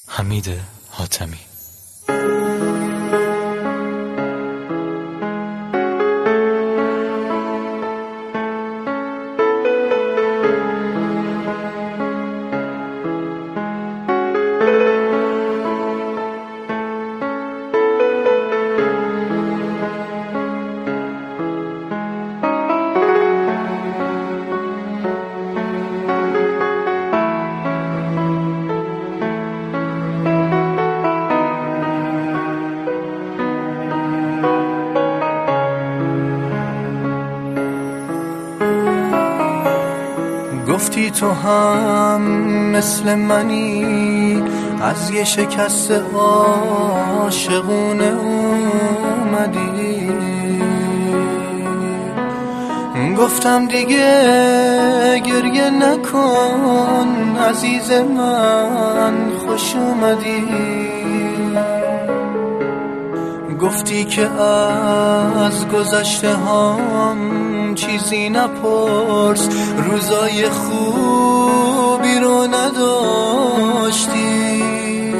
حمید حاتمی. گفتی تو هم مثل منی، از یه شکست عاشقونه اومدی. گفتم دیگه گریه نکن عزیز من، خوش اومدی. گفتی که از گذشته هم چیزی نپرس، روزای خوبی رو نداشتی.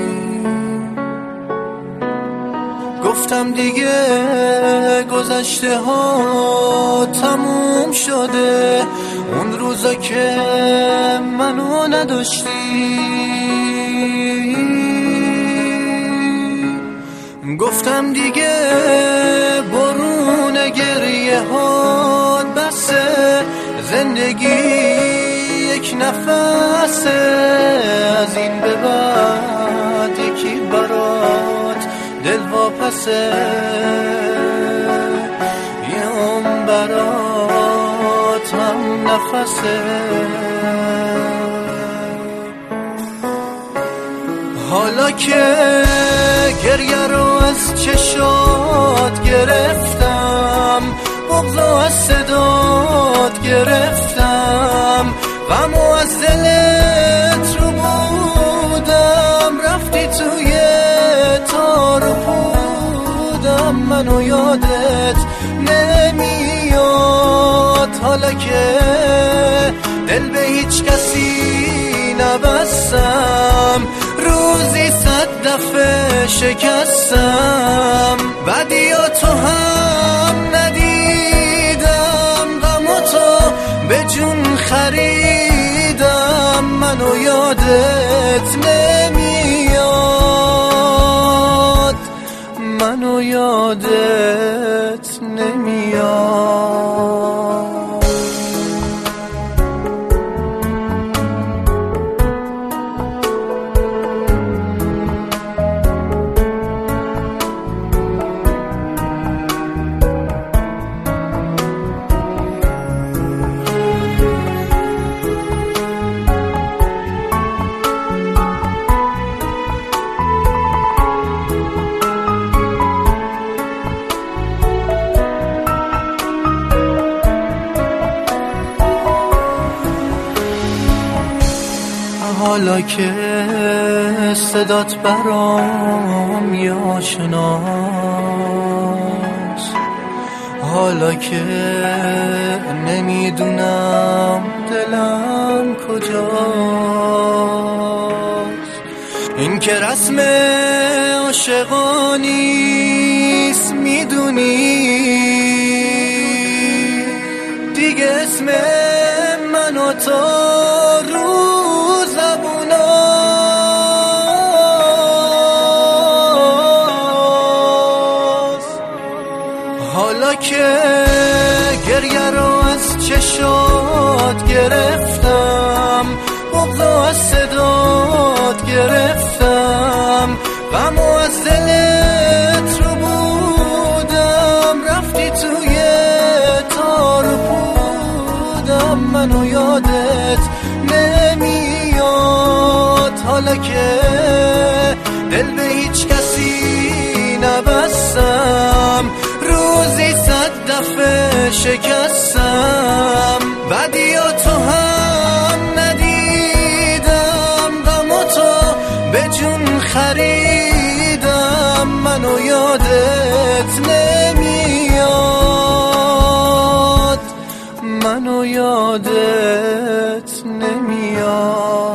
گفتم دیگه گذشته ها تموم شده، اون روزا که منو نداشتی. گفتم دیگه برون گریه ها بسه، زندگی یک نفسه، از این به بعد یکی برات دل واپسه، یه هم برات هم نفسه. حالا که گریه رو از چشات گرفتم، بغض از صدات گرفتم، غمو از دلت رو بودم، رفتی توی تار و پودم، منو یادت نمیاد. حالا که دل به هیچ کسی نبستم، روزی 100 دفعه شکستم، بدیا تو هم ندیدم، غمو تو به جون خریدم، منو یادت نمیاد، منو یادت نمیاد. حالا که صدات برام یاشناست، حالا که نمیدونم دلم کجاست، این که رسم عاشقانیست میدونی، دیگه اسم من و تو رو حالا که گریه رو از چشات گرفتم، بغض از صدات گرفتم، غمو از دلت رو بودم، رفتی توی تار و پودم، منو یادت نمیاد. حالا که دل به هیچ کسی نبستم، روزی 100 دفعه شکستم، بدیا تو هم ندیدم، غمو تو به جون خریدم، منو یادت نمیاد، منو یادت نمیاد.